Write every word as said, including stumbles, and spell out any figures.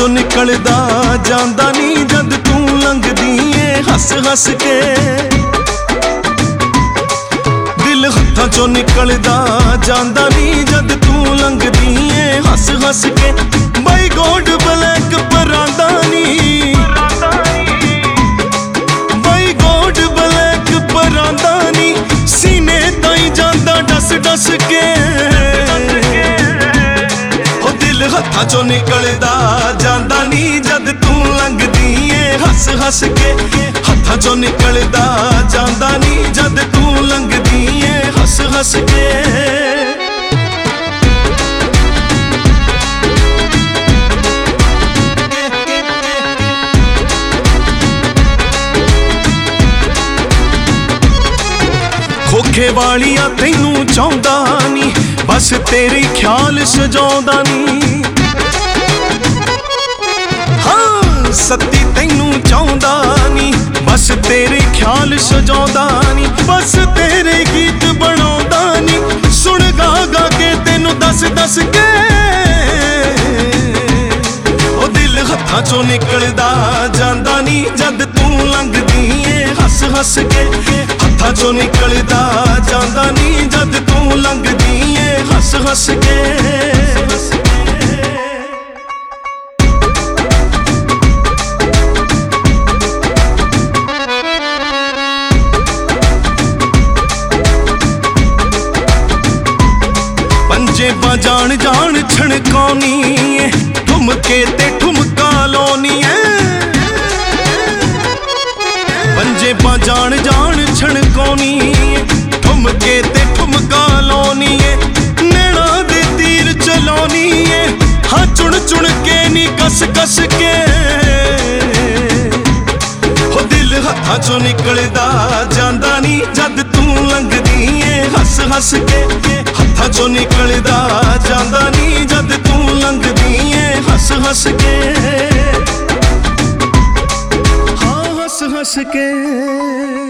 चों निकलदा जांदा नी जद तू लंघदी ए हस हस के। दिल हत्थां चों निकलदा जांदा नी जद तू लंघदी ए हस हस के। बाई गोल्ड ब्लैक परांदा नी, बाई गोल्ड ब्लैक परांदा नी, सीने ताईं जांदा डस डस के। हत्थां चों निकलदा जांदा नी जद तू लंघदी ए हस हस के। हत्थां चों निकलदा जांदा नी जद तू लंघदी ए हस हस के। खोखे वालिया तैनू चाहुंदा नी, बस तेरे ख्याल सजाउंदा नी। हाँ सत्ती तैनू चाहुंदा नी, बस तेरे ख्याल सजाउंदा नी। बस तेरे गीत बनाउंदा नी, सुन गा गा के तैनू दस दस के। ओ दिल हत्थां चों निकलदा जांदा नी जद तू लंघदी ए हस हस के। हत्थां चों निकलदा जांदा नी जद तू लंघदी ए हस हस के। पंजे जान जान छणकाउनी ए, ठुमके ते ठुमका लाउनी ए। पंजे जान जान छणकाउनी ए, ठुमके ते ठुमका लाउनी ए। नैना दे तीर चलाउनी ए, हाँ चुन चुन के नी कस कस के। हो दिल हत्थां चों निकलदा जांदा नी जद तू लंघदी ए हस हस के। हत्थां चों निकलदा जांदा नी जद तू लंघदी ए हस हस के। हाँ हस हस के।